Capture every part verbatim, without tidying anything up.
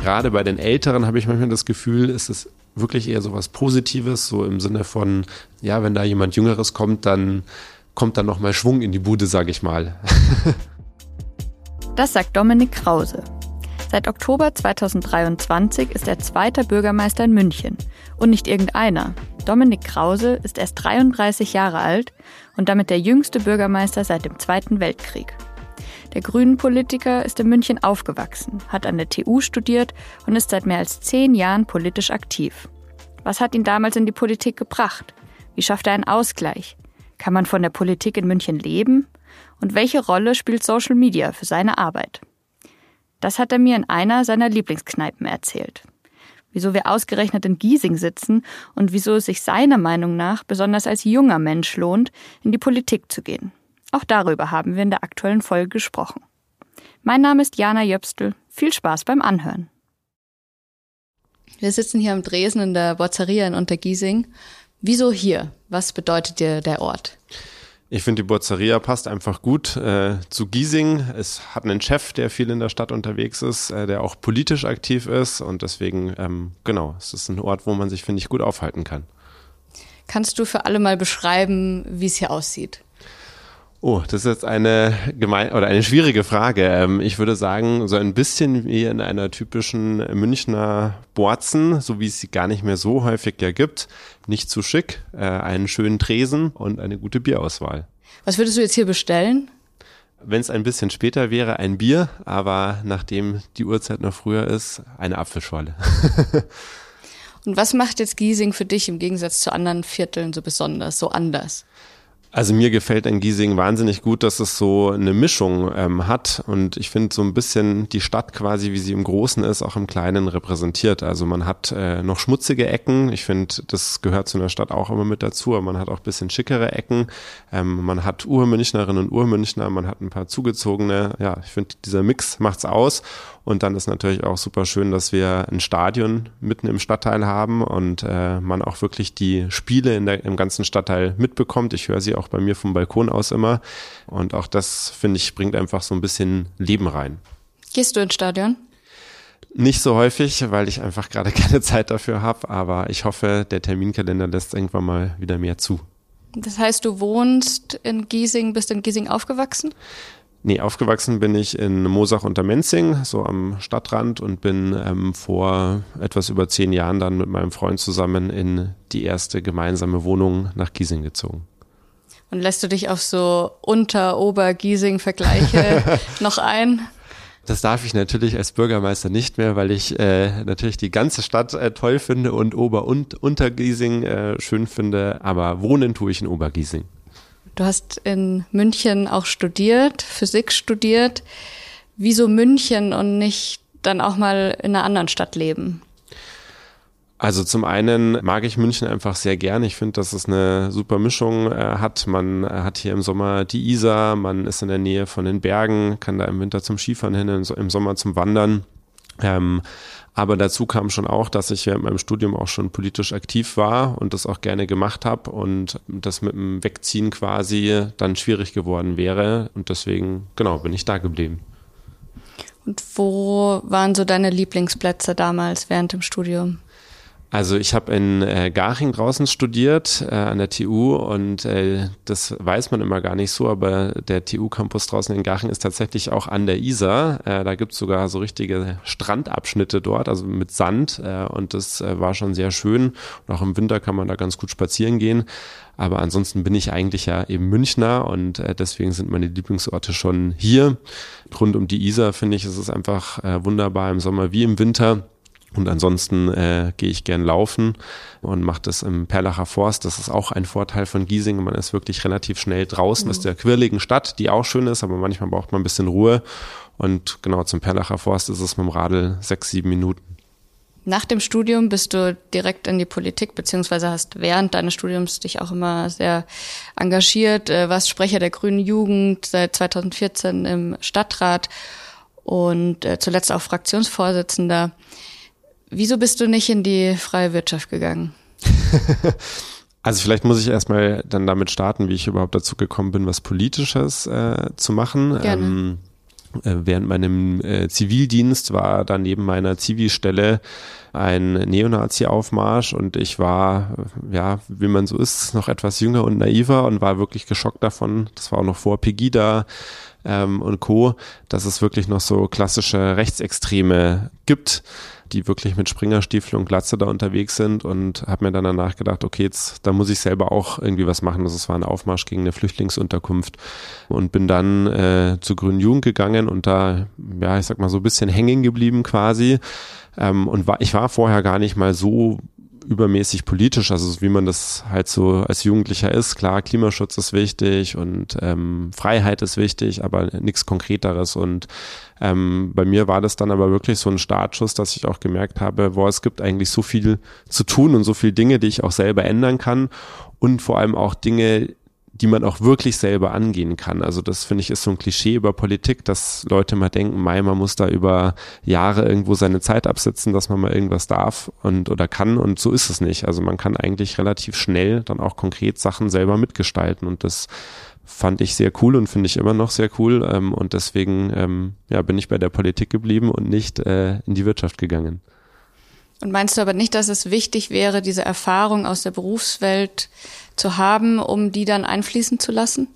gerade bei den Älteren habe ich manchmal das Gefühl, ist es wirklich eher so was Positives, so im Sinne von, ja, wenn da jemand Jüngeres kommt, dann kommt dann nochmal Schwung in die Bude, sage ich mal. Das sagt Dominik Krause. Seit Oktober zweitausenddreiundzwanzig ist er zweiter Bürgermeister in München. Und nicht irgendeiner. Dominik Krause ist erst dreiunddreißig Jahre alt und damit der jüngste Bürgermeister seit dem Zweiten Weltkrieg. Der Grünen-Politiker ist in München aufgewachsen, hat an der T U studiert und ist seit mehr als zehn Jahren politisch aktiv. Was hat ihn damals in die Politik gebracht? Wie schafft er einen Ausgleich? Kann man von der Politik in München leben? Und welche Rolle spielt Social Media für seine Arbeit? Das hat er mir in einer seiner Lieblingskneipen erzählt. Wieso wir ausgerechnet in Giesing sitzen und wieso es sich seiner Meinung nach besonders als junger Mensch lohnt, in die Politik zu gehen. Auch darüber haben wir in der aktuellen Folge gesprochen. Mein Name ist Jana Jöpstel. Viel Spaß beim Anhören. Wir sitzen hier am Dresen in der Bozzeria in Untergiesing. Wieso hier? Was bedeutet dir der Ort? Ich finde, die Bozzeria passt einfach gut äh, zu Giesing. Es hat einen Chef, der viel in der Stadt unterwegs ist, äh, der auch politisch aktiv ist. Und deswegen, ähm, genau, es ist ein Ort, wo man sich, finde ich, gut aufhalten kann. Kannst du für alle mal beschreiben, wie es hier aussieht? Oh, das ist jetzt eine gemein oder eine schwierige Frage. Ähm, ich würde sagen, so ein bisschen wie in einer typischen Münchner Borzen, so wie es sie gar nicht mehr so häufig ja gibt. Nicht zu schick, äh, einen schönen Tresen und eine gute Bierauswahl. Was würdest du jetzt hier bestellen? Wenn es ein bisschen später wäre, ein Bier, aber nachdem die Uhrzeit noch früher ist, eine Apfelschorle. Und was macht jetzt Giesing für dich im Gegensatz zu anderen Vierteln so besonders, so anders? Also mir gefällt an Giesing wahnsinnig gut, dass es so eine Mischung ähm, hat und ich finde so ein bisschen die Stadt quasi, wie sie im Großen ist, auch im Kleinen repräsentiert. Also man hat äh, noch schmutzige Ecken, ich finde, das gehört zu einer Stadt auch immer mit dazu, aber man hat auch ein bisschen schickere Ecken. Ähm, man hat Urmünchnerinnen und Urmünchner, man hat ein paar zugezogene, ja, ich finde, dieser Mix macht's aus. Und dann ist natürlich auch super schön, dass wir ein Stadion mitten im Stadtteil haben und äh, man auch wirklich die Spiele in der, im ganzen Stadtteil mitbekommt. Ich höre sie auch bei mir vom Balkon aus immer. Und auch das, finde ich, bringt einfach so ein bisschen Leben rein. Gehst du ins Stadion? Nicht so häufig, weil ich einfach gerade keine Zeit dafür habe. Aber ich hoffe, der Terminkalender lässt irgendwann mal wieder mehr zu. Das heißt, du wohnst in Giesing, bist in Giesing aufgewachsen? Nee, aufgewachsen bin ich in Moosach unter Menzing, so am Stadtrand und bin ähm, vor etwas über zehn Jahren dann mit meinem Freund zusammen in die erste gemeinsame Wohnung nach Giesing gezogen. Und lässt du dich auf so Unter-Ober-Giesing-Vergleiche noch ein? Das darf ich natürlich als Bürgermeister nicht mehr, weil ich äh, natürlich die ganze Stadt äh, toll finde und Ober- und Untergiesing äh, schön finde, aber wohnen tue ich in Obergiesing. Du hast in München auch studiert, Physik studiert. Wieso München und nicht dann auch mal in einer anderen Stadt leben? Also zum einen mag ich München einfach sehr gern. Ich finde, dass es eine super Mischung äh, hat. Man äh, hat hier im Sommer die Isar, man ist in der Nähe von den Bergen, kann da im Winter zum Skifahren hin, im Sommer zum Wandern. Ähm, aber dazu kam schon auch, dass ich während meinem Studium auch schon politisch aktiv war und das auch gerne gemacht habe und das mit dem Wegziehen quasi dann schwierig geworden wäre und deswegen, genau, bin ich da geblieben. Und wo waren so deine Lieblingsplätze damals während dem Studium? Also ich habe in äh, Garching draußen studiert, äh, an der T U und äh, das weiß man immer gar nicht so, aber der T U-Campus draußen in Garching ist tatsächlich auch an der Isar. Äh, da gibt's sogar so richtige Strandabschnitte dort, also mit Sand äh, und das äh, war schon sehr schön. Und auch im Winter kann man da ganz gut spazieren gehen. Aber ansonsten bin ich eigentlich ja eben Münchner und äh, deswegen sind meine Lieblingsorte schon hier. Rund um die Isar finde ich, ist es einfach äh, wunderbar im Sommer wie im Winter. Und ansonsten äh, gehe ich gern laufen und mache das im Perlacher Forst. Das ist auch ein Vorteil von Giesing. Man ist wirklich relativ schnell draußen aus der quirligen Stadt, die auch schön ist, aber manchmal braucht man ein bisschen Ruhe. Und genau zum Perlacher Forst ist es mit dem Radl sechs, sieben Minuten. Nach dem Studium bist du direkt in die Politik, beziehungsweise hast während deines Studiums dich auch immer sehr engagiert, warst Sprecher der Grünen Jugend, seit zweitausendvierzehn im Stadtrat und zuletzt auch Fraktionsvorsitzender. Wieso bist du nicht in die freie Wirtschaft gegangen? Also vielleicht muss ich erstmal dann damit starten, wie ich überhaupt dazu gekommen bin, was Politisches äh, zu machen. Gerne. Ähm, Während meinem äh, Zivildienst war da neben meiner Zivilstelle ein Neonazi-Aufmarsch und ich war, ja, wie man so ist, noch etwas jünger und naiver und war wirklich geschockt davon. Das war auch noch vor Pegida ähm, und Co., dass es wirklich noch so klassische Rechtsextreme gibt, die wirklich mit Springerstiefel und Glatze da unterwegs sind, und habe mir dann danach gedacht, okay, jetzt da muss ich selber auch irgendwie was machen. Also es war ein Aufmarsch gegen eine Flüchtlingsunterkunft und bin dann äh, zur Grünen Jugend gegangen und da, ja, ich sag mal so ein bisschen hängen geblieben quasi, ähm, und war, ich war vorher gar nicht mal so übermäßig politisch, also wie man das halt so als Jugendlicher ist. Klar, Klimaschutz ist wichtig und ähm, Freiheit ist wichtig, aber nichts Konkreteres. Und ähm, bei mir war das dann aber wirklich so ein Startschuss, dass ich auch gemerkt habe, boah, es gibt eigentlich so viel zu tun und so viele Dinge, die ich auch selber ändern kann und vor allem auch Dinge, die man auch wirklich selber angehen kann. Also das, finde ich, ist so ein Klischee über Politik, dass Leute mal denken, mei, man muss da über Jahre irgendwo seine Zeit absitzen, dass man mal irgendwas darf und oder kann, und so ist es nicht. Also man kann eigentlich relativ schnell dann auch konkret Sachen selber mitgestalten, und das fand ich sehr cool und finde ich immer noch sehr cool, ähm, und deswegen ähm, ja, bin ich bei der Politik geblieben und nicht äh, in die Wirtschaft gegangen. Und meinst du aber nicht, dass es wichtig wäre, diese Erfahrung aus der Berufswelt zu haben, um die dann einfließen zu lassen?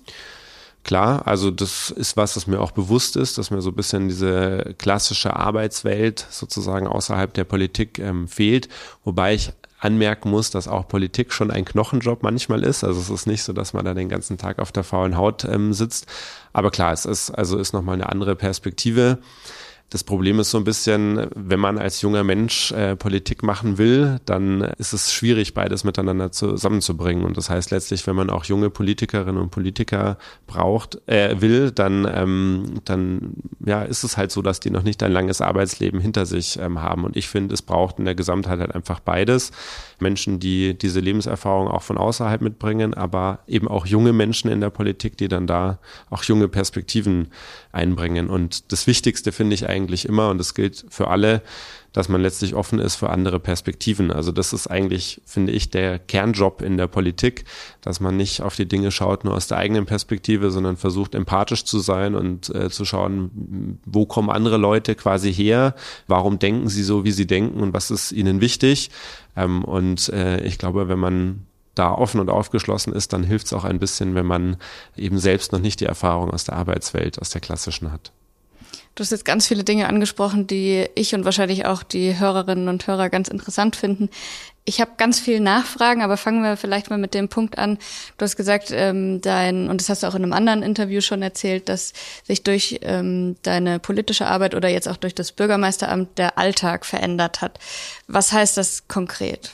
Klar, also das ist was, das mir auch bewusst ist, dass mir so ein bisschen diese klassische Arbeitswelt sozusagen außerhalb der Politik ähm, fehlt, wobei ich anmerken muss, dass auch Politik schon ein Knochenjob manchmal ist. Also es ist nicht so, dass man da den ganzen Tag auf der faulen Haut ähm, sitzt. Aber klar, es ist also ist nochmal eine andere Perspektive. Das Problem ist so ein bisschen, wenn man als junger Mensch äh, Politik machen will, dann ist es schwierig, beides miteinander zusammenzubringen. Und das heißt letztlich, wenn man auch junge Politikerinnen und Politiker braucht, äh, will, dann, ähm, dann ja, ist es halt so, dass die noch nicht ein langes Arbeitsleben hinter sich ähm, haben. Und ich finde, es braucht in der Gesamtheit halt einfach beides. Menschen, die diese Lebenserfahrung auch von außerhalb mitbringen, aber eben auch junge Menschen in der Politik, die dann da auch junge Perspektiven einbringen. Und das Wichtigste finde ich eigentlich immer, und das gilt für alle, dass man letztlich offen ist für andere Perspektiven. Also das ist eigentlich, finde ich, der Kernjob in der Politik, dass man nicht auf die Dinge schaut nur aus der eigenen Perspektive, sondern versucht empathisch zu sein und äh, zu schauen, wo kommen andere Leute quasi her, warum denken sie so, wie sie denken und was ist ihnen wichtig. Ähm, und äh, ich glaube, wenn man da offen und aufgeschlossen ist, dann hilft es auch ein bisschen, wenn man eben selbst noch nicht die Erfahrung aus der Arbeitswelt, aus der klassischen hat. Du hast jetzt ganz viele Dinge angesprochen, die ich und wahrscheinlich auch die Hörerinnen und Hörer ganz interessant finden. Ich habe ganz viele Nachfragen, aber fangen wir vielleicht mal mit dem Punkt an. Du hast gesagt, ähm, dein, und das hast du auch in einem anderen Interview schon erzählt, dass sich durch ähm, deine politische Arbeit oder jetzt auch durch das Bürgermeisteramt der Alltag verändert hat. Was heißt das konkret?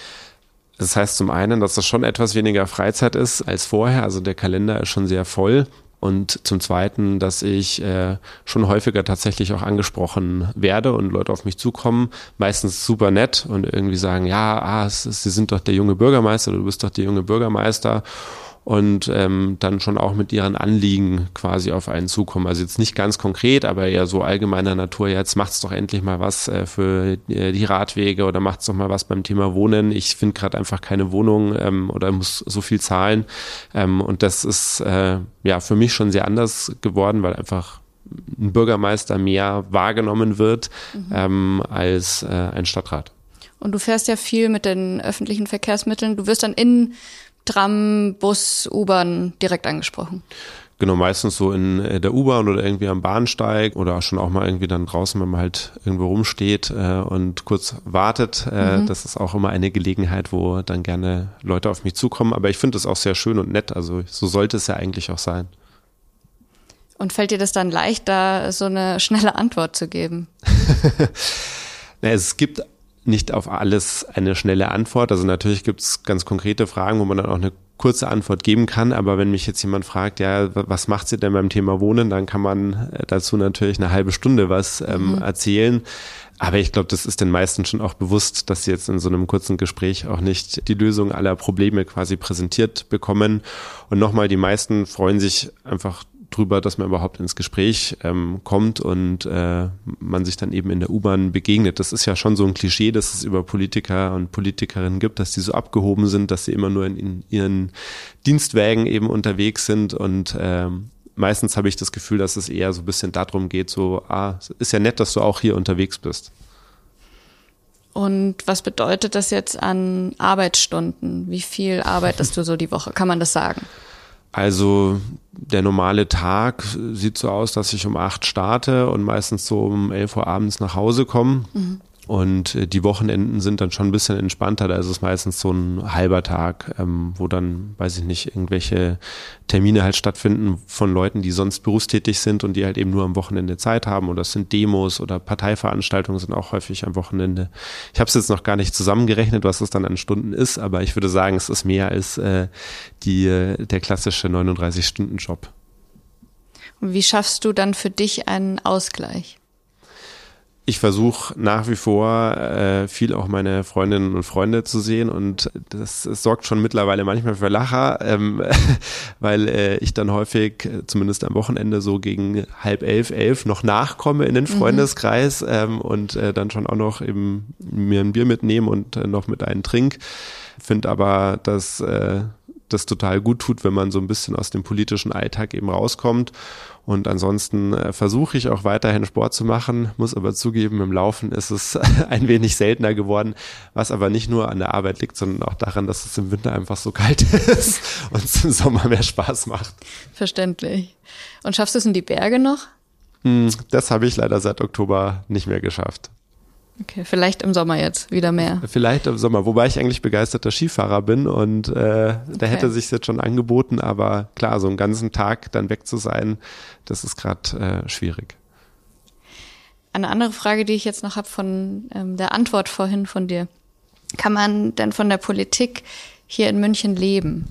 Das heißt zum einen, dass das schon etwas weniger Freizeit ist als vorher. Also der Kalender ist schon sehr voll. Und zum Zweiten, dass ich äh, schon häufiger tatsächlich auch angesprochen werde und Leute auf mich zukommen, meistens super nett und irgendwie sagen, ja, ah, es, es, Sie sind doch der junge Bürgermeister oder du bist doch der junge Bürgermeister, und ähm, dann schon auch mit ihren Anliegen quasi auf einen zukommen. Also jetzt nicht ganz konkret, aber eher so allgemeiner Natur, jetzt macht's doch endlich mal was äh, für äh, die Radwege oder macht's doch mal was beim Thema Wohnen. Ich finde gerade einfach keine Wohnung ähm, oder muss so viel zahlen. Ähm, und das ist äh, ja für mich schon sehr anders geworden, weil einfach ein Bürgermeister mehr wahrgenommen wird mhm. ähm, als äh, ein Stadtrat. Und du fährst ja viel mit den öffentlichen Verkehrsmitteln. Du wirst dann in Tram, Bus, U-Bahn direkt angesprochen. Genau, meistens so in der U-Bahn oder irgendwie am Bahnsteig oder schon auch mal irgendwie dann draußen, wenn man halt irgendwo rumsteht äh, und kurz wartet. Äh, mhm. Das ist auch immer eine Gelegenheit, wo dann gerne Leute auf mich zukommen. Aber ich finde das auch sehr schön und nett. Also so sollte es ja eigentlich auch sein. Und fällt dir das dann leicht, da so eine schnelle Antwort zu geben? Na, es gibt nicht auf alles eine schnelle Antwort. Also natürlich gibt es ganz konkrete Fragen, wo man dann auch eine kurze Antwort geben kann. Aber wenn mich jetzt jemand fragt, ja, was macht sie denn beim Thema Wohnen, dann kann man dazu natürlich eine halbe Stunde was ähm, mhm. erzählen. Aber ich glaube, das ist den meisten schon auch bewusst, dass sie jetzt in so einem kurzen Gespräch auch nicht die Lösung aller Probleme quasi präsentiert bekommen. Und nochmal, die meisten freuen sich einfach drüber, dass man überhaupt ins Gespräch ähm, kommt und äh, man sich dann eben in der U-Bahn begegnet. Das ist ja schon so ein Klischee, dass es über Politiker und Politikerinnen gibt, dass die so abgehoben sind, dass sie immer nur in, in ihren Dienstwägen eben unterwegs sind und ähm, meistens habe ich das Gefühl, dass es eher so ein bisschen darum geht, so, ah, ist ja nett, dass du auch hier unterwegs bist. Und was bedeutet das jetzt an Arbeitsstunden? Wie viel arbeitest du so die Woche? Kann man das sagen? Also der normale Tag sieht so aus, dass ich um acht starte und meistens so um elf Uhr abends nach Hause komme. Mhm. Und die Wochenenden sind dann schon ein bisschen entspannter. Da ist es meistens so ein halber Tag, ähm, wo dann, weiß ich nicht, irgendwelche Termine halt stattfinden von Leuten, die sonst berufstätig sind und die halt eben nur am Wochenende Zeit haben. Oder es sind Demos oder Parteiveranstaltungen sind auch häufig am Wochenende. Ich habe es jetzt noch gar nicht zusammengerechnet, was es dann an Stunden ist, aber ich würde sagen, es ist mehr als äh, die, der klassische neununddreißig-Stunden-Job. Und wie schaffst du dann für dich einen Ausgleich? Ich versuche nach wie vor äh, viel auch meine Freundinnen und Freunde zu sehen und das, das sorgt schon mittlerweile manchmal für Lacher, ähm, weil äh, ich dann häufig, zumindest am Wochenende, so gegen halb elf, elf noch nachkomme in den Freundeskreis mhm. ähm, und äh, dann schon auch noch eben mir ein Bier mitnehme und äh, noch mit einem trink. Finde aber, dass äh, das total gut tut, wenn man so ein bisschen aus dem politischen Alltag eben rauskommt. Und ansonsten äh, versuche ich auch weiterhin Sport zu machen, muss aber zugeben, im Laufen ist es ein wenig seltener geworden, was aber nicht nur an der Arbeit liegt, sondern auch daran, dass es im Winter einfach so kalt ist und es im Sommer mehr Spaß macht. Verständlich. Und schaffst du es in die Berge noch? Das habe ich leider seit Oktober nicht mehr geschafft. Okay, vielleicht im Sommer jetzt wieder mehr. Vielleicht im Sommer, wobei ich eigentlich begeisterter Skifahrer bin und äh, okay. da hätte sich jetzt schon angeboten, aber klar, so einen ganzen Tag dann weg zu sein, das ist gerade äh, schwierig. Eine andere Frage, die ich jetzt noch habe von ähm, der Antwort vorhin von dir. Kann man denn von der Politik hier in München leben?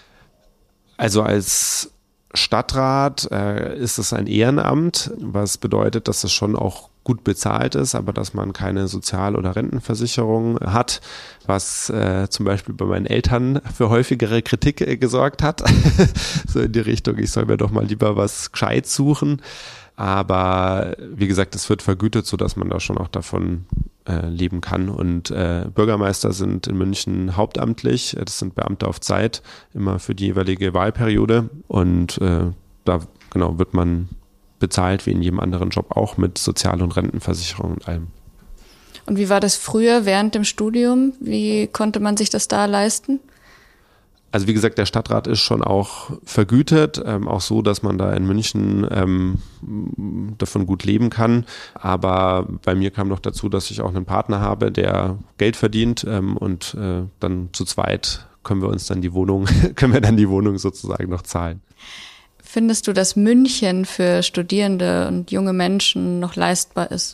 Also als Stadtrat äh, ist es ein Ehrenamt, was bedeutet, dass es schon auch gut bezahlt ist, aber dass man keine Sozial- oder Rentenversicherung hat, was äh, zum Beispiel bei meinen Eltern für häufigere Kritik äh, gesorgt hat. So in die Richtung, ich soll mir doch mal lieber was Gescheites suchen. Aber wie gesagt, es wird vergütet, sodass man da schon auch davon äh, leben kann. Und äh, Bürgermeister sind in München hauptamtlich. Das sind Beamte auf Zeit, immer für die jeweilige Wahlperiode. Und äh, da genau wird man bezahlt wie in jedem anderen Job auch mit Sozial- und Rentenversicherung und allem. Und wie war das früher während dem Studium? Wie konnte man sich das da leisten? Also wie gesagt, der Stadtrat ist schon auch vergütet, ähm, auch so, dass man da in München ähm, davon gut leben kann. Aber bei mir kam noch dazu, dass ich auch einen Partner habe, der Geld verdient ähm, und äh, dann zu zweit können wir uns dann die Wohnung, können wir dann die Wohnung sozusagen noch zahlen. Findest du, dass München für Studierende und junge Menschen noch leistbar ist?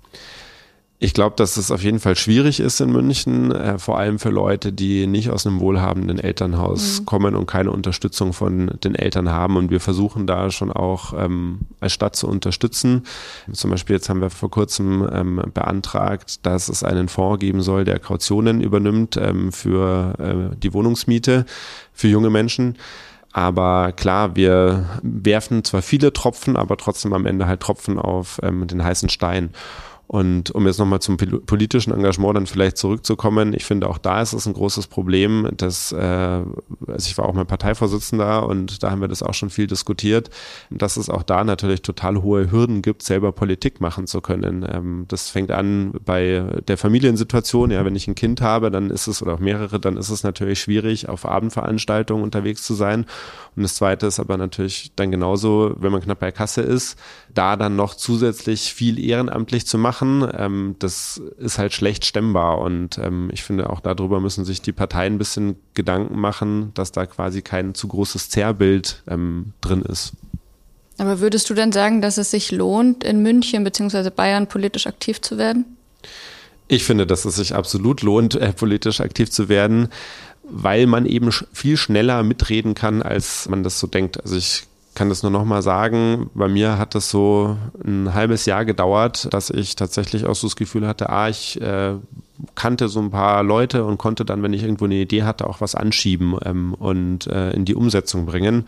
Ich glaube, dass es auf jeden Fall schwierig ist in München, äh, vor allem für Leute, die nicht aus einem wohlhabenden Elternhaus mhm. kommen und keine Unterstützung von den Eltern haben. Und wir versuchen da schon auch ähm, als Stadt zu unterstützen. Zum Beispiel jetzt haben wir vor kurzem ähm, beantragt, dass es einen Fonds geben soll, der Kautionen übernimmt ähm, für äh, die Wohnungsmiete für junge Menschen. Aber klar, wir werfen zwar viele Tropfen, aber trotzdem am Ende halt Tropfen auf ähm, den heißen Stein. Und um jetzt nochmal zum politischen Engagement dann vielleicht zurückzukommen, ich finde auch da ist es ein großes Problem, dass, äh, also ich war auch mal Parteivorsitzender und da haben wir das auch schon viel diskutiert, dass es auch da natürlich total hohe Hürden gibt, selber Politik machen zu können. Ähm, das fängt an bei der Familiensituation, ja, wenn ich ein Kind habe, dann ist es, oder auch mehrere, dann ist es natürlich schwierig, auf Abendveranstaltungen unterwegs zu sein. Und das Zweite ist aber natürlich dann genauso, wenn man knapp bei Kasse ist, da dann noch zusätzlich viel ehrenamtlich zu machen. Ähm, das ist halt schlecht stemmbar und ähm, ich finde auch darüber müssen sich die Parteien ein bisschen Gedanken machen, dass da quasi kein zu großes Zerrbild ähm, drin ist. Aber würdest du denn sagen, dass es sich lohnt, in München bzw. Bayern politisch aktiv zu werden? Ich finde, dass es sich absolut lohnt, äh, politisch aktiv zu werden, weil man eben viel schneller mitreden kann, als man das so denkt. Also ich kann das nur noch mal sagen, bei mir hat das so ein halbes Jahr gedauert, dass ich tatsächlich auch so das Gefühl hatte, ah, ich äh, kannte so ein paar Leute und konnte dann, wenn ich irgendwo eine Idee hatte, auch was anschieben ähm, und äh, in die Umsetzung bringen.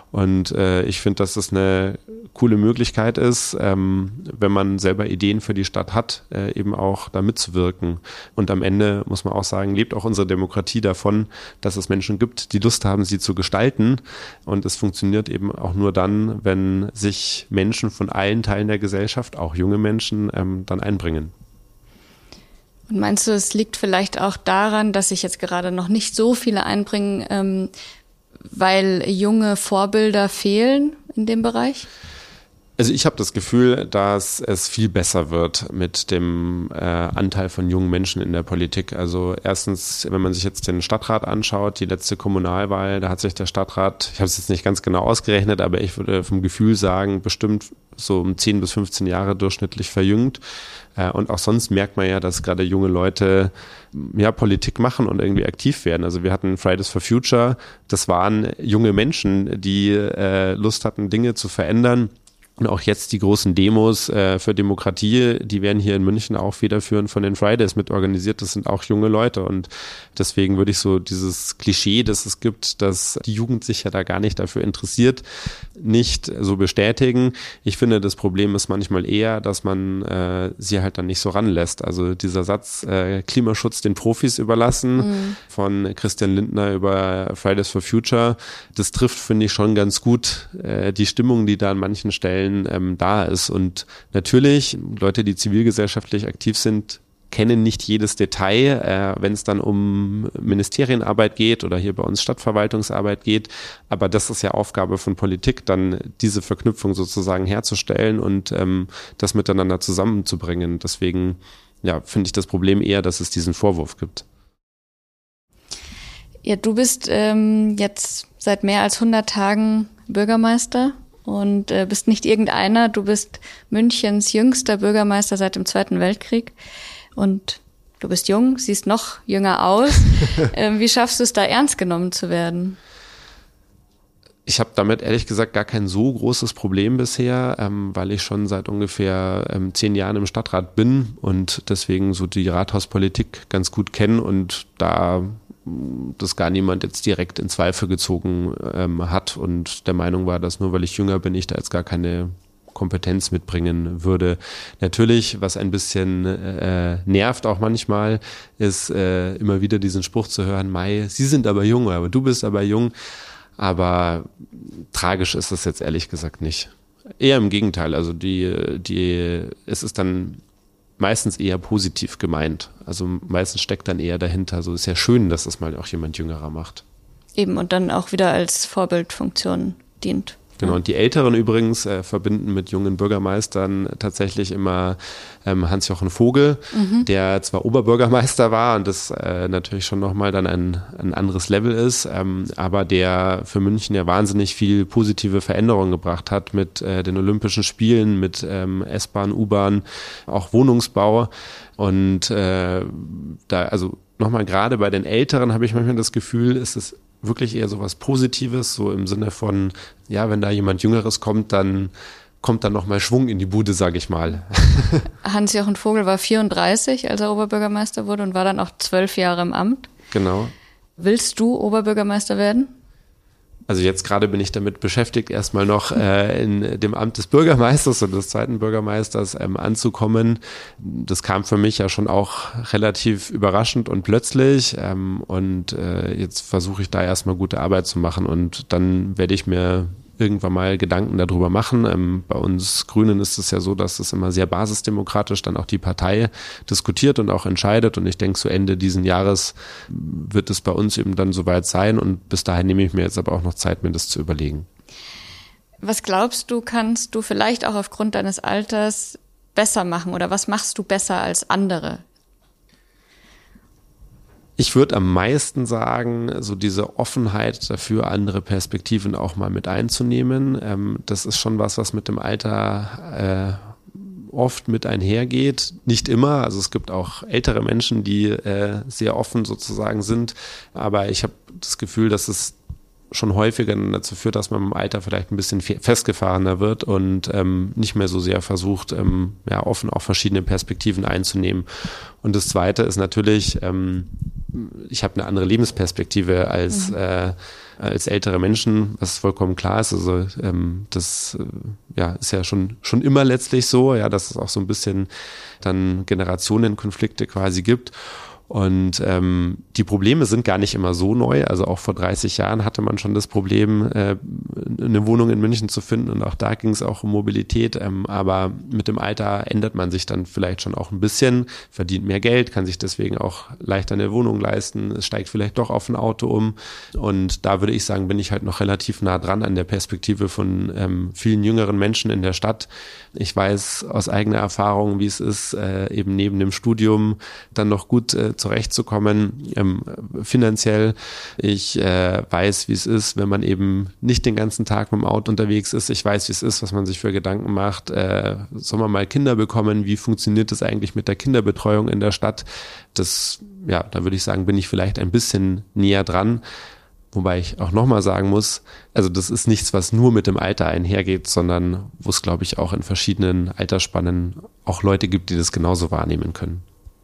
Und äh, ich finde, dass das eine coole Möglichkeit ist, ähm, wenn man selber Ideen für die Stadt hat, äh, eben auch da mitzuwirken. Und am Ende muss man auch sagen, lebt auch unsere Demokratie davon, dass es Menschen gibt, die Lust haben, sie zu gestalten. Und es funktioniert eben auch nur dann, wenn sich Menschen von allen Teilen der Gesellschaft, auch junge Menschen, ähm, dann einbringen. Und meinst du, es liegt vielleicht auch daran, dass sich jetzt gerade noch nicht so viele einbringen, ähm, weil junge Vorbilder fehlen in dem Bereich? Also ich habe das Gefühl, dass es viel besser wird mit dem äh, Anteil von jungen Menschen in der Politik. Also erstens, wenn man sich jetzt den Stadtrat anschaut, die letzte Kommunalwahl, da hat sich der Stadtrat, ich habe es jetzt nicht ganz genau ausgerechnet, aber ich würde vom Gefühl sagen, bestimmt so um zehn bis fünfzehn Jahre durchschnittlich verjüngt. Äh, und auch sonst merkt man ja, dass gerade junge Leute ja Politik machen und irgendwie aktiv werden. Also wir hatten Fridays for Future, das waren junge Menschen, die äh, Lust hatten, Dinge zu verändern. Und auch jetzt die großen Demos äh, für Demokratie, die werden hier in München auch federführend von den Fridays mit organisiert. Das sind auch junge Leute und deswegen würde ich so dieses Klischee, das es gibt, dass die Jugend sich ja da gar nicht dafür interessiert, nicht so bestätigen. Ich finde, das Problem ist manchmal eher, dass man äh, sie halt dann nicht so ranlässt. Also dieser Satz, äh, Klimaschutz den Profis überlassen, mhm. von Christian Lindner über Fridays for Future, das trifft, finde ich, schon ganz gut äh, die Stimmung, die da an manchen Stellen Ähm, da ist. Und natürlich, Leute, die zivilgesellschaftlich aktiv sind, kennen nicht jedes Detail, äh, wenn es dann um Ministerienarbeit geht oder hier bei uns Stadtverwaltungsarbeit geht. Aber das ist ja Aufgabe von Politik, dann diese Verknüpfung sozusagen herzustellen und ähm, das miteinander zusammenzubringen. Deswegen ja, finde ich das Problem eher, dass es diesen Vorwurf gibt. Ja, du bist ähm, jetzt seit mehr als hundert Tagen Bürgermeister. Und äh, bist nicht irgendeiner, du bist Münchens jüngster Bürgermeister seit dem Zweiten Weltkrieg. Und du bist jung, siehst noch jünger aus. ähm, wie schaffst du es, da ernst genommen zu werden? Ich habe damit ehrlich gesagt gar kein so großes Problem bisher, ähm, weil ich schon seit ungefähr ähm, zehn Jahren im Stadtrat bin und deswegen so die Rathauspolitik ganz gut kenne und da das gar niemand jetzt direkt in Zweifel gezogen ähm, hat und der Meinung war, dass nur weil ich jünger bin, ich da jetzt gar keine Kompetenz mitbringen würde. Natürlich, was ein bisschen äh, nervt auch manchmal, ist äh, immer wieder diesen Spruch zu hören, Mai, Sie sind aber jung, aber du bist aber jung. Aber tragisch ist das jetzt ehrlich gesagt nicht. Eher im Gegenteil, also die, die, es ist dann meistens eher positiv gemeint. Also meistens steckt dann eher dahinter. So ist ja schön, dass das mal auch jemand Jüngerer macht. Eben, und dann auch wieder als Vorbildfunktion dient. Genau, und die Älteren übrigens äh, verbinden mit jungen Bürgermeistern tatsächlich immer ähm, Hans-Jochen Vogel, mhm. der zwar Oberbürgermeister war und das äh, natürlich schon nochmal dann ein, ein anderes Level ist, ähm, aber der für München ja wahnsinnig viel positive Veränderungen gebracht hat mit äh, den Olympischen Spielen, mit ähm, S-Bahn, U-Bahn, auch Wohnungsbau und äh, da, also nochmal gerade bei den Älteren habe ich manchmal das Gefühl, ist es wirklich eher so was Positives, so im Sinne von, ja, wenn da jemand Jüngeres kommt, dann kommt dann nochmal Schwung in die Bude, sage ich mal. Hans-Jochen Vogel war vierunddreißig, als er Oberbürgermeister wurde und war dann auch zwölf Jahre im Amt. Genau. Willst du Oberbürgermeister werden? Also jetzt gerade bin ich damit beschäftigt, erstmal noch äh, in dem Amt des Bürgermeisters und des zweiten Bürgermeisters ähm, anzukommen. Das kam für mich ja schon auch relativ überraschend und plötzlich ähm, und äh, jetzt versuche ich da erstmal gute Arbeit zu machen und dann werde ich mir irgendwann mal Gedanken darüber machen. Ähm, bei uns Grünen ist es ja so, dass es immer sehr basisdemokratisch dann auch die Partei diskutiert und auch entscheidet und ich denke, so Ende diesen Jahres wird es bei uns eben dann soweit sein und bis dahin nehme ich mir jetzt aber auch noch Zeit, mir das zu überlegen. Was glaubst du, kannst du vielleicht auch aufgrund deines Alters besser machen oder was machst du besser als andere? Ich würde am meisten sagen, so diese Offenheit dafür, andere Perspektiven auch mal mit einzunehmen. Ähm, das ist schon was, was mit dem Alter äh, oft mit einhergeht. Nicht immer, also es gibt auch ältere Menschen, die äh, sehr offen sozusagen sind. Aber ich habe das Gefühl, dass es schon häufiger dazu führt, dass man im Alter vielleicht ein bisschen festgefahrener wird und ähm, nicht mehr so sehr versucht, ähm, ja, offen auch verschiedene Perspektiven einzunehmen. Und das Zweite ist natürlich, ähm, ich habe eine andere Lebensperspektive als, mhm. äh, als ältere Menschen, was vollkommen klar ist. Also ähm, das äh, ja, ist ja schon, schon immer letztlich so, ja, dass es auch so ein bisschen dann Generationenkonflikte quasi gibt. Und ähm, die Probleme sind gar nicht immer so neu. Also auch vor dreißig Jahren hatte man schon das Problem, äh, eine Wohnung in München zu finden. Und auch da ging es auch um Mobilität. Ähm, aber mit dem Alter ändert man sich dann vielleicht schon auch ein bisschen, verdient mehr Geld, kann sich deswegen auch leichter eine Wohnung leisten. Es steigt vielleicht doch auf ein Auto um. Und da würde ich sagen, bin ich halt noch relativ nah dran an der Perspektive von ähm, vielen jüngeren Menschen in der Stadt. Ich weiß aus eigener Erfahrung, wie es ist, äh, eben neben dem Studium dann noch gut äh, zurechtzukommen, ähm, finanziell. Ich äh, weiß, wie es ist, wenn man eben nicht den ganzen Tag mit dem Auto unterwegs ist. Ich weiß, wie es ist, was man sich für Gedanken macht. Äh, soll man mal Kinder bekommen? Wie funktioniert das eigentlich mit der Kinderbetreuung in der Stadt? Das, ja, da würde ich sagen, bin ich vielleicht ein bisschen näher dran. Wobei ich auch nochmal sagen muss, also das ist nichts, was nur mit dem Alter einhergeht, sondern wo es, glaube ich, auch in verschiedenen Altersspannen auch Leute gibt, die das genauso wahrnehmen können.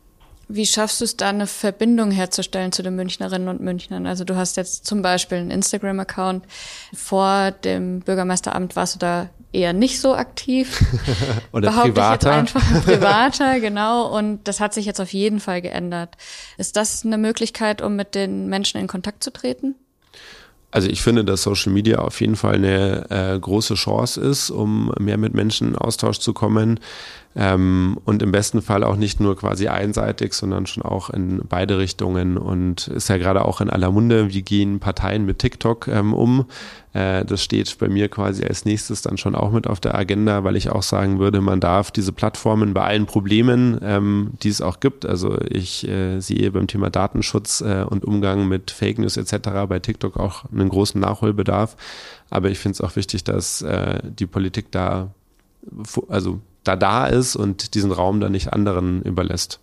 Wie schaffst du es da, eine Verbindung herzustellen zu den Münchnerinnen und Münchnern? Also du hast jetzt zum Beispiel einen Instagram-Account. Vor dem Bürgermeisteramt warst du da eher nicht so aktiv. Oder privater. Ich jetzt einfach privater, genau. Und das hat sich jetzt auf jeden Fall geändert. Ist das eine Möglichkeit, um mit den Menschen in Kontakt zu treten? Also ich finde, dass Social Media auf jeden Fall eine äh, große Chance ist, um mehr mit Menschen in Austausch zu kommen. Ähm, und im besten Fall auch nicht nur quasi einseitig, sondern schon auch in beide Richtungen. Und ist ja gerade auch in aller Munde, wie gehen Parteien mit TikTok ähm, um? Äh, das steht bei mir quasi als nächstes dann schon auch mit auf der Agenda, weil ich auch sagen würde, man darf diese Plattformen bei allen Problemen, ähm, die es auch gibt, also ich äh, sehe beim Thema Datenschutz äh, und Umgang mit Fake News et cetera bei TikTok auch einen großen Nachholbedarf. Aber ich finde es auch wichtig, dass äh, die Politik da, also da da ist und diesen Raum dann nicht anderen überlässt.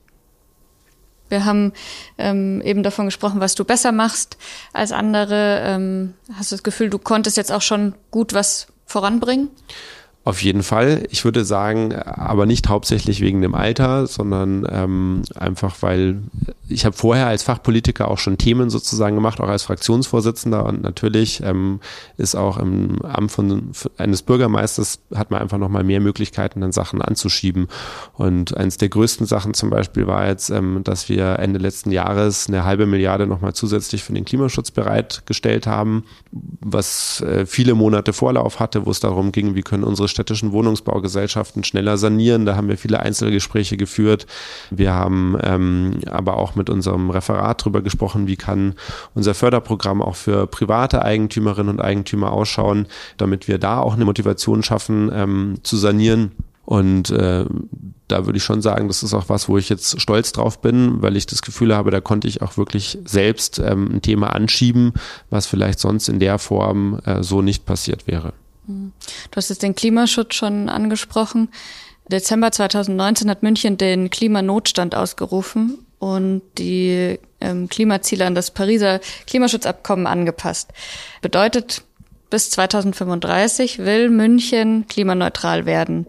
Wir haben ähm, eben davon gesprochen, was du besser machst als andere. Ähm, hast du das Gefühl, du konntest jetzt auch schon gut was voranbringen? Auf jeden Fall. Ich würde sagen, aber nicht hauptsächlich wegen dem Alter, sondern ähm, einfach, weil ich habe vorher als Fachpolitiker auch schon Themen sozusagen gemacht, auch als Fraktionsvorsitzender, und natürlich ähm, ist auch im Amt von eines Bürgermeisters hat man einfach nochmal mehr Möglichkeiten, dann Sachen anzuschieben. Und eines der größten Sachen zum Beispiel war jetzt, ähm, dass wir Ende letzten Jahres eine halbe Milliarde nochmal zusätzlich für den Klimaschutz bereitgestellt haben, was äh, viele Monate Vorlauf hatte, wo es darum ging, wie können unsere städtischen Wohnungsbaugesellschaften schneller sanieren. Da haben wir viele Einzelgespräche geführt. Wir haben ähm, aber auch mit unserem Referat drüber gesprochen, wie kann unser Förderprogramm auch für private Eigentümerinnen und Eigentümer ausschauen, damit wir da auch eine Motivation schaffen, ähm, zu sanieren. Und äh, da würde ich schon sagen, das ist auch was, wo ich jetzt stolz drauf bin, weil ich das Gefühl habe, da konnte ich auch wirklich selbst ähm, ein Thema anschieben, was vielleicht sonst in der Form äh, so nicht passiert wäre. Du hast jetzt den Klimaschutz schon angesprochen. Dezember zweitausendneunzehn hat München den Klimanotstand ausgerufen und die ähm, Klimaziele an das Pariser Klimaschutzabkommen angepasst. Bedeutet, bis zweitausendfünfunddreißig will München klimaneutral werden.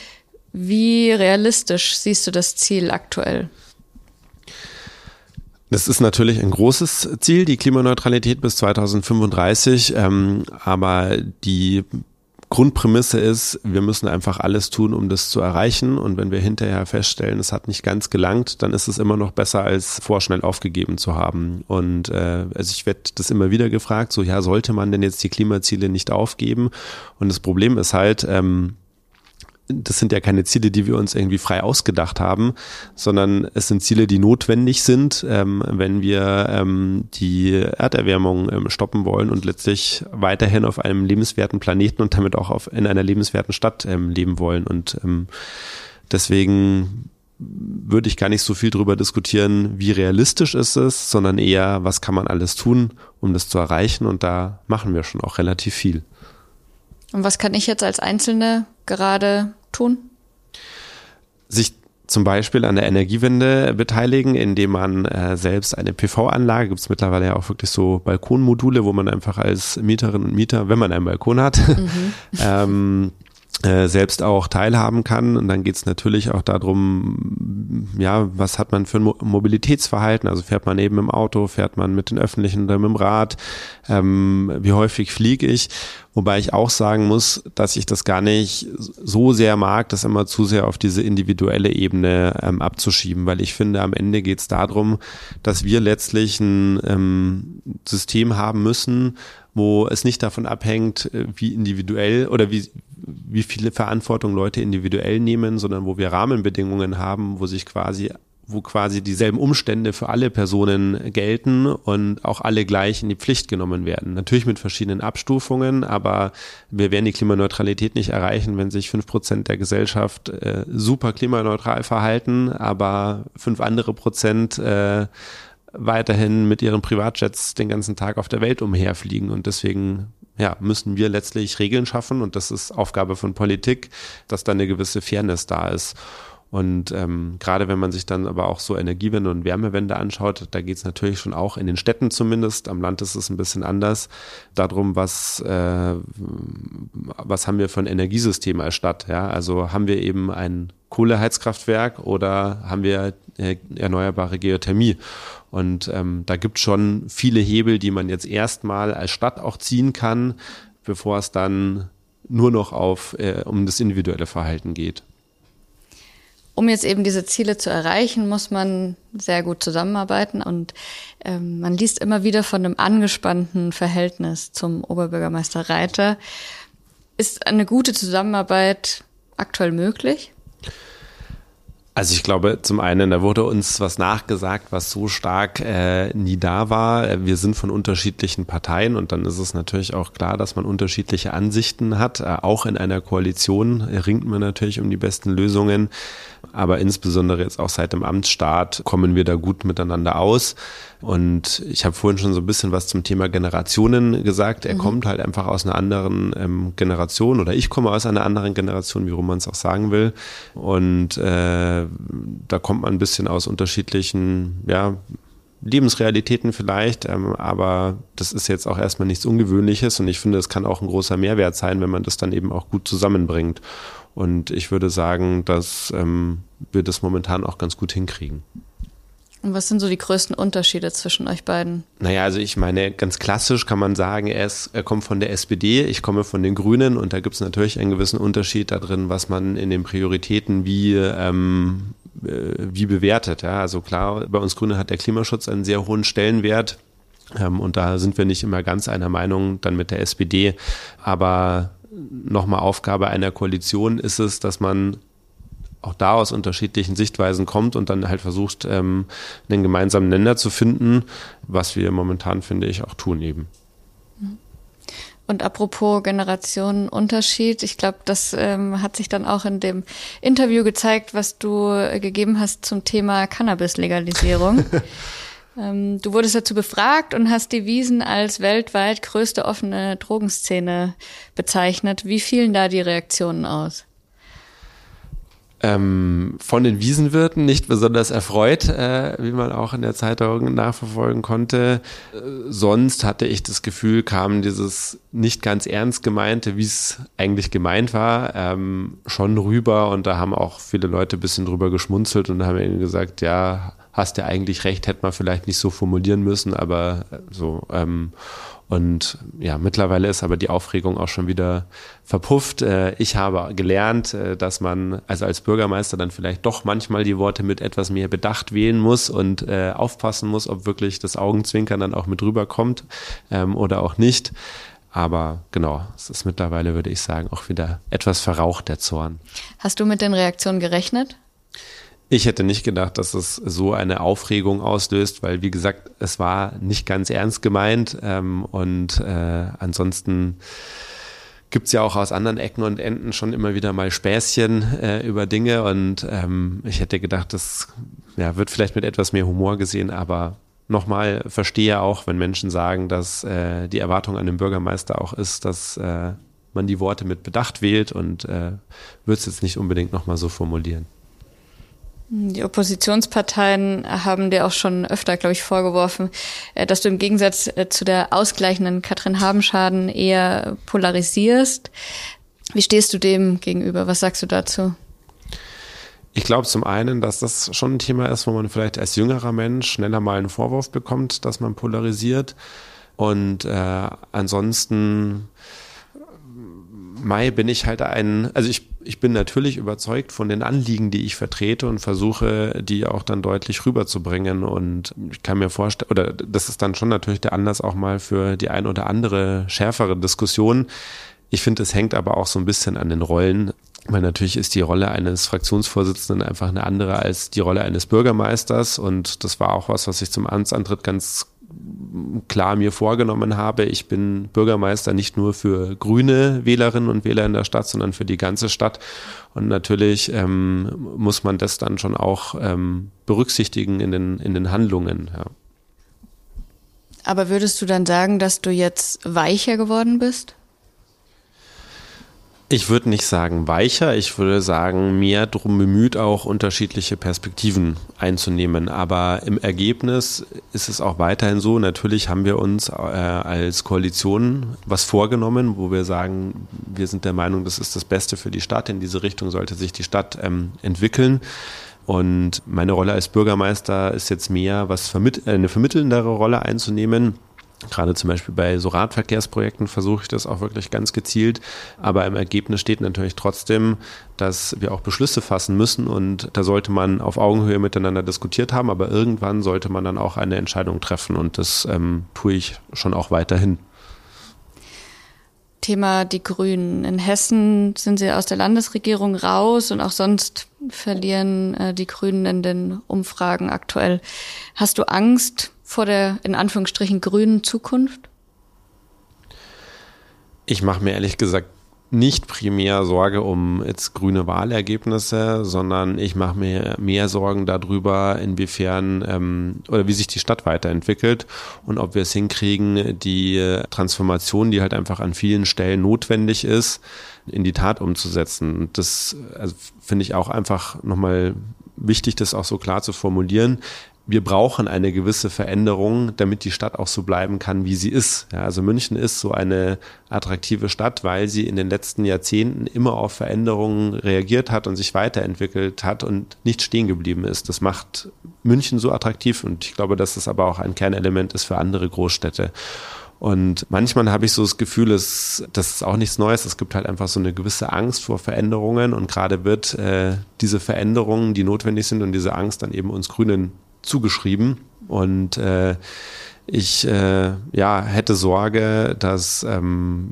Wie realistisch siehst du das Ziel aktuell? Das ist natürlich ein großes Ziel, die Klimaneutralität bis zweitausendfünfunddreißig, ähm, aber die Grundprämisse ist, wir müssen einfach alles tun, um das zu erreichen, und wenn wir hinterher feststellen, es hat nicht ganz gelangt, dann ist es immer noch besser, als vorschnell aufgegeben zu haben. Und äh, also ich werde das immer wieder gefragt, so ja, sollte man denn jetzt die Klimaziele nicht aufgeben? Und das Problem ist halt, ähm, das sind ja keine Ziele, die wir uns irgendwie frei ausgedacht haben, sondern es sind Ziele, die notwendig sind, ähm, wenn wir ähm, die Erderwärmung ähm, stoppen wollen und letztlich weiterhin auf einem lebenswerten Planeten und damit auch auf, in einer lebenswerten Stadt ähm, leben wollen. Und ähm, deswegen würde ich gar nicht so viel darüber diskutieren, wie realistisch ist es, sondern eher, was kann man alles tun, um das zu erreichen, und da machen wir schon auch relativ viel. Und was kann ich jetzt als Einzelne gerade tun? Sich zum Beispiel an der Energiewende beteiligen, indem man äh, selbst eine P V-Anlage, gibt es mittlerweile ja auch wirklich so Balkonmodule, wo man einfach als Mieterin und Mieter, wenn man einen Balkon hat, mhm. ähm, äh, selbst auch teilhaben kann. Und dann geht es natürlich auch darum, ja, was hat man für ein Mo- Mobilitätsverhalten? Also fährt man eben im Auto, fährt man mit den Öffentlichen oder mit dem Rad? Ähm, wie häufig fliege ich? Wobei ich auch sagen muss, dass ich das gar nicht so sehr mag, das immer zu sehr auf diese individuelle Ebene ähm, abzuschieben, weil ich finde, am Ende geht es darum, dass wir letztlich ein ähm, System haben müssen, wo es nicht davon abhängt, wie individuell oder wie, wie viele Verantwortung Leute individuell nehmen, sondern wo wir Rahmenbedingungen haben, wo sich quasi wo quasi dieselben Umstände für alle Personen gelten und auch alle gleich in die Pflicht genommen werden. Natürlich mit verschiedenen Abstufungen, aber wir werden die Klimaneutralität nicht erreichen, wenn sich fünf Prozent der Gesellschaft äh, super klimaneutral verhalten, aber fünf andere Prozent äh, weiterhin mit ihren Privatjets den ganzen Tag auf der Welt umherfliegen. Und deswegen ja, müssen wir letztlich Regeln schaffen, und das ist Aufgabe von Politik, dass da eine gewisse Fairness da ist. Und ähm, gerade wenn man sich dann aber auch so Energiewende und Wärmewende anschaut, da geht es natürlich schon auch in den Städten zumindest, am Land ist es ein bisschen anders, darum, was äh, was haben wir für ein Energiesystem als Stadt? Ja? Also haben wir eben ein Kohleheizkraftwerk oder haben wir äh, erneuerbare Geothermie? Und ähm, da gibt es schon viele Hebel, die man jetzt erstmal als Stadt auch ziehen kann, bevor es dann nur noch auf äh, um das individuelle Verhalten geht. Um jetzt eben diese Ziele zu erreichen, muss man sehr gut zusammenarbeiten, und ähm, man liest immer wieder von einem angespannten Verhältnis zum Oberbürgermeister Reiter. Ist eine gute Zusammenarbeit aktuell möglich? Also ich glaube, zum einen, da wurde uns was nachgesagt, was so stark äh, nie da war. Wir sind von unterschiedlichen Parteien, und dann ist es natürlich auch klar, dass man unterschiedliche Ansichten hat. Äh, auch in einer Koalition ringt man natürlich um die besten Lösungen. Aber insbesondere jetzt auch seit dem Amtsstart kommen wir da gut miteinander aus. Und ich habe vorhin schon so ein bisschen was zum Thema Generationen gesagt. Er mhm. kommt halt einfach aus einer anderen ähm, Generation, oder ich komme aus einer anderen Generation, wie rum man es auch sagen will. Und äh, da kommt man ein bisschen aus unterschiedlichen, ja, Lebensrealitäten vielleicht, ähm, aber das ist jetzt auch erstmal nichts Ungewöhnliches, und ich finde, es kann auch ein großer Mehrwert sein, wenn man das dann eben auch gut zusammenbringt. Und ich würde sagen, dass ähm, wir das momentan auch ganz gut hinkriegen. Und was sind so die größten Unterschiede zwischen euch beiden? Naja, also ich meine, ganz klassisch kann man sagen, er, ist, er kommt von der S P D, ich komme von den Grünen, und da gibt es natürlich einen gewissen Unterschied da drin, was man in den Prioritäten wie ähm, wie bewertet. Ja, also klar, bei uns Grünen hat der Klimaschutz einen sehr hohen Stellenwert, ähm, und da sind wir nicht immer ganz einer Meinung dann mit der S P D, aber nochmal Aufgabe einer Koalition ist es, dass man auch da aus unterschiedlichen Sichtweisen kommt und dann halt versucht, ähm, einen gemeinsamen Nenner zu finden, was wir momentan, finde ich, auch tun eben. Und apropos Generationenunterschied, ich glaube, das ähm, hat sich dann auch in dem Interview gezeigt, was du äh, gegeben hast zum Thema Cannabis-Legalisierung. ähm, du wurdest dazu befragt und hast die Wiesn als weltweit größte offene Drogenszene bezeichnet. Wie fielen da die Reaktionen aus? Ähm, von den Wiesenwirten nicht besonders erfreut, äh, wie man auch in der Zeitung nachverfolgen konnte. Äh, sonst hatte ich das Gefühl, kam dieses nicht ganz ernst gemeinte, wie es eigentlich gemeint war, ähm, schon rüber, und da haben auch viele Leute ein bisschen drüber geschmunzelt und haben ihnen gesagt, ja, hast ja eigentlich recht, hätte man vielleicht nicht so formulieren müssen, aber so, ähm, und ja, mittlerweile ist aber die Aufregung auch schon wieder verpufft. Ich habe gelernt, dass man also als Bürgermeister dann vielleicht doch manchmal die Worte mit etwas mehr Bedacht wählen muss und aufpassen muss, ob wirklich das Augenzwinkern dann auch mit rüberkommt oder auch nicht. Aber genau, es ist mittlerweile, würde ich sagen, auch wieder etwas verraucht, der Zorn. Hast du mit den Reaktionen gerechnet? Ich hätte nicht gedacht, dass es so eine Aufregung auslöst, weil, wie gesagt, es war nicht ganz ernst gemeint, ähm, und äh, ansonsten gibt's ja auch aus anderen Ecken und Enden schon immer wieder mal Späßchen äh, über Dinge, und ähm, ich hätte gedacht, das ja, wird vielleicht mit etwas mehr Humor gesehen, aber nochmal, verstehe auch, wenn Menschen sagen, dass äh, die Erwartung an den Bürgermeister auch ist, dass äh, man die Worte mit Bedacht wählt, und äh, würde es jetzt nicht unbedingt nochmal so formulieren. Die Oppositionsparteien haben dir auch schon öfter, glaube ich, vorgeworfen, dass du im Gegensatz zu der ausgleichenden Katrin Habenschaden eher polarisierst. Wie stehst du dem gegenüber? Was sagst du dazu? Ich glaube zum einen, dass das schon ein Thema ist, wo man vielleicht als jüngerer Mensch schneller mal einen Vorwurf bekommt, dass man polarisiert. Und äh, ansonsten, Mai, bin ich halt ein, also ich, ich bin natürlich überzeugt von den Anliegen, die ich vertrete und versuche, die auch dann deutlich rüberzubringen. Und ich kann mir vorstellen, oder das ist dann schon natürlich der Anlass auch mal für die ein oder andere schärfere Diskussion. Ich finde, es hängt aber auch so ein bisschen an den Rollen. Weil natürlich ist die Rolle eines Fraktionsvorsitzenden einfach eine andere als die Rolle eines Bürgermeisters. Und das war auch was, was ich zum Amtsantritt ganz klar mir vorgenommen habe. Ich bin Bürgermeister nicht nur für grüne Wählerinnen und Wähler in der Stadt, sondern für die ganze Stadt. Und natürlich ähm, muss man das dann schon auch ähm, berücksichtigen in den, in den Handlungen. Ja. Aber würdest du dann sagen, dass du jetzt weicher geworden bist? Ich würde nicht sagen weicher, ich würde sagen mehr darum bemüht, auch unterschiedliche Perspektiven einzunehmen. Aber im Ergebnis ist es auch weiterhin so, natürlich haben wir uns äh, als Koalition was vorgenommen, wo wir sagen, wir sind der Meinung, das ist das Beste für die Stadt, in diese Richtung sollte sich die Stadt ähm, entwickeln. Und meine Rolle als Bürgermeister ist jetzt mehr, was vermitt- eine vermittelndere Rolle einzunehmen. Gerade zum Beispiel bei so Radverkehrsprojekten versuche ich das auch wirklich ganz gezielt. Aber im Ergebnis steht natürlich trotzdem, dass wir auch Beschlüsse fassen müssen. Und da sollte man auf Augenhöhe miteinander diskutiert haben. Aber irgendwann sollte man dann auch eine Entscheidung treffen. Und das ähm, tue ich schon auch weiterhin. Thema die Grünen. In Hessen sind sie aus der Landesregierung raus und auch sonst verlieren äh, die Grünen in den Umfragen aktuell. Hast du Angst vor der, in Anführungsstrichen, grünen Zukunft? Ich mache mir ehrlich gesagt nicht primär Sorge um jetzt grüne Wahlergebnisse, sondern ich mache mir mehr Sorgen darüber, inwiefern ähm, oder wie sich die Stadt weiterentwickelt und ob wir es hinkriegen, die Transformation, die halt einfach an vielen Stellen notwendig ist, in die Tat umzusetzen. Und das also, finde ich auch einfach nochmal wichtig, das auch so klar zu formulieren. Wir brauchen eine gewisse Veränderung, damit die Stadt auch so bleiben kann, wie sie ist. Ja, also München ist so eine attraktive Stadt, weil sie in den letzten Jahrzehnten immer auf Veränderungen reagiert hat und sich weiterentwickelt hat und nicht stehen geblieben ist. Das macht München so attraktiv und ich glaube, dass das aber auch ein Kernelement ist für andere Großstädte. Und manchmal habe ich so das Gefühl, es, das ist auch nichts Neues. Es gibt halt einfach so eine gewisse Angst vor Veränderungen und gerade wird äh, diese Veränderungen, die notwendig sind und diese Angst dann eben uns Grünen zugeschrieben und äh, ich äh, ja, hätte Sorge, dass ähm,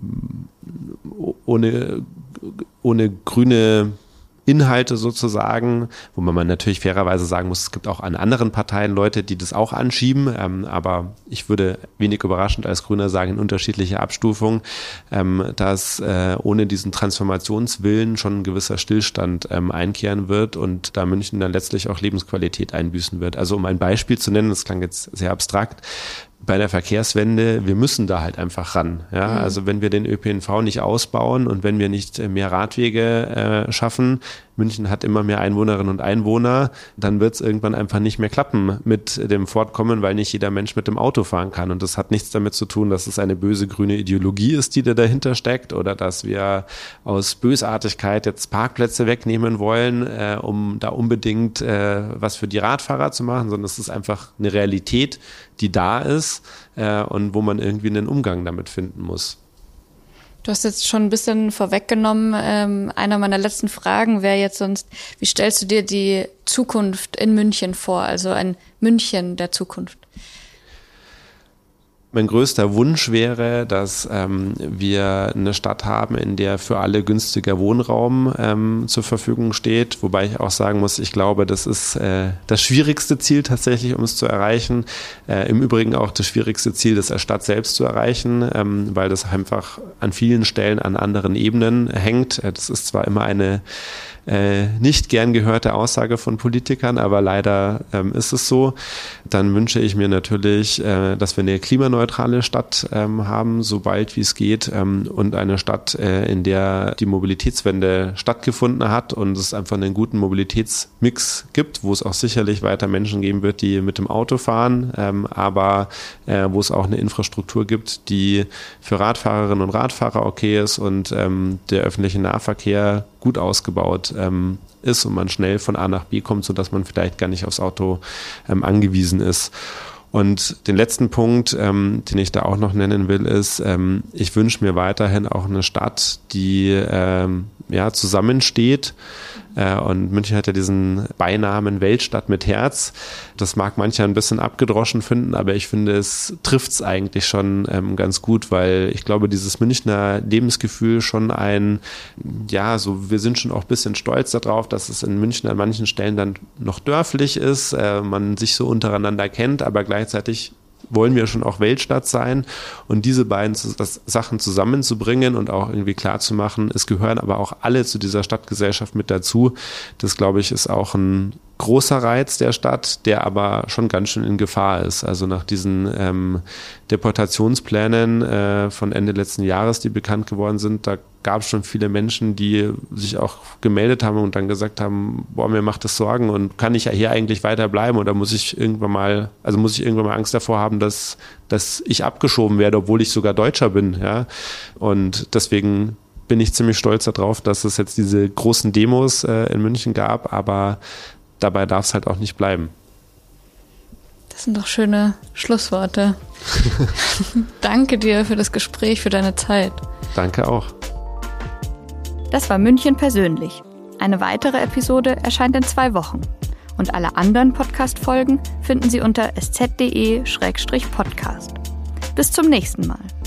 ohne, ohne grüne Inhalte sozusagen, wo man natürlich fairerweise sagen muss, es gibt auch an anderen Parteien Leute, die das auch anschieben, ähm, aber ich würde wenig überraschend als Grüner sagen, in unterschiedlicher Abstufung, ähm, dass äh, ohne diesen Transformationswillen schon ein gewisser Stillstand ähm, einkehren wird und da München dann letztlich auch Lebensqualität einbüßen wird. Also um ein Beispiel zu nennen, das klang jetzt sehr abstrakt, bei der Verkehrswende, wir müssen da halt einfach ran. Ja? Mhm. Also wenn wir den Ö P N V nicht ausbauen und wenn wir nicht mehr Radwege äh, schaffen, München hat immer mehr Einwohnerinnen und Einwohner, dann wird es irgendwann einfach nicht mehr klappen mit dem Fortkommen, weil nicht jeder Mensch mit dem Auto fahren kann. Und das hat nichts damit zu tun, dass es eine böse grüne Ideologie ist, die da dahinter steckt oder dass wir aus Bösartigkeit jetzt Parkplätze wegnehmen wollen, äh, um da unbedingt äh, was für die Radfahrer zu machen, sondern es ist einfach eine Realität, die da ist äh, und wo man irgendwie einen Umgang damit finden muss. Du hast jetzt schon ein bisschen vorweggenommen. Ähm, einer meiner letzten Fragen wäre jetzt sonst, wie stellst du dir die Zukunft in München vor, also ein München der Zukunft? Mein größter Wunsch wäre, dass ähm, wir eine Stadt haben, in der für alle günstiger Wohnraum ähm, zur Verfügung steht. Wobei ich auch sagen muss, ich glaube, das ist äh, das schwierigste Ziel tatsächlich, um es zu erreichen. Äh, im Übrigen auch das schwierigste Ziel, das als Stadt selbst zu erreichen, ähm, weil das einfach an vielen Stellen an anderen Ebenen hängt. Äh, das ist zwar immer eine äh, nicht gern gehörte Aussage von Politikern, aber leider ähm, ist es so. Dann wünsche ich mir natürlich, äh, dass wir eine klimaneutrale Stadt ähm, haben, so bald wie es geht, ähm, und eine Stadt, äh, in der die Mobilitätswende stattgefunden hat und es einfach einen guten Mobilitätsmix gibt, wo es auch sicherlich weiter Menschen geben wird, die mit dem Auto fahren, ähm, aber äh, wo es auch eine Infrastruktur gibt, die für Radfahrerinnen und Radfahrer okay ist und ähm, der öffentliche Nahverkehr gut ausgebaut ähm, ist und man schnell von A nach B kommt, sodass man vielleicht gar nicht aufs Auto ähm, angewiesen ist. Und den letzten Punkt, ähm, den ich da auch noch nennen will, ist, ähm, ich wünsche mir weiterhin auch eine Stadt, die ähm, ja, zusammensteht. Äh, und München hat ja diesen Beinamen Weltstadt mit Herz. Das mag mancher ein bisschen abgedroschen finden, aber ich finde, es trifft es eigentlich schon ähm, ganz gut, weil ich glaube, dieses Münchner Lebensgefühl schon ein, ja, so wir sind schon auch ein bisschen stolz darauf, dass es in München an manchen Stellen dann noch dörflich ist, äh, man sich so untereinander kennt, aber gleichzeitig wollen wir schon auch Weltstadt sein, und diese beiden Sachen zusammenzubringen und auch irgendwie klarzumachen, es gehören aber auch alle zu dieser Stadtgesellschaft mit dazu. Das, glaube ich, ist auch ein großer Reiz der Stadt, der aber schon ganz schön in Gefahr ist. Also nach diesen ähm, Deportationsplänen äh, von Ende letzten Jahres, die bekannt geworden sind, da gab es schon viele Menschen, die sich auch gemeldet haben und dann gesagt haben, boah, mir macht das Sorgen und kann ich ja hier eigentlich weiter bleiben oder muss ich irgendwann mal, also muss ich irgendwann mal Angst davor haben, dass, dass ich abgeschoben werde, obwohl ich sogar Deutscher bin, ja. Und deswegen bin ich ziemlich stolz darauf, dass es jetzt diese großen Demos äh, in München gab, aber dabei darf es halt auch nicht bleiben. Das sind doch schöne Schlussworte. Danke dir für das Gespräch, für deine Zeit. Danke auch. Das war München persönlich. Eine weitere Episode erscheint in zwei Wochen. Und alle anderen Podcast-Folgen finden Sie unter sz punkt de Schrägstrich Podcast. Bis zum nächsten Mal.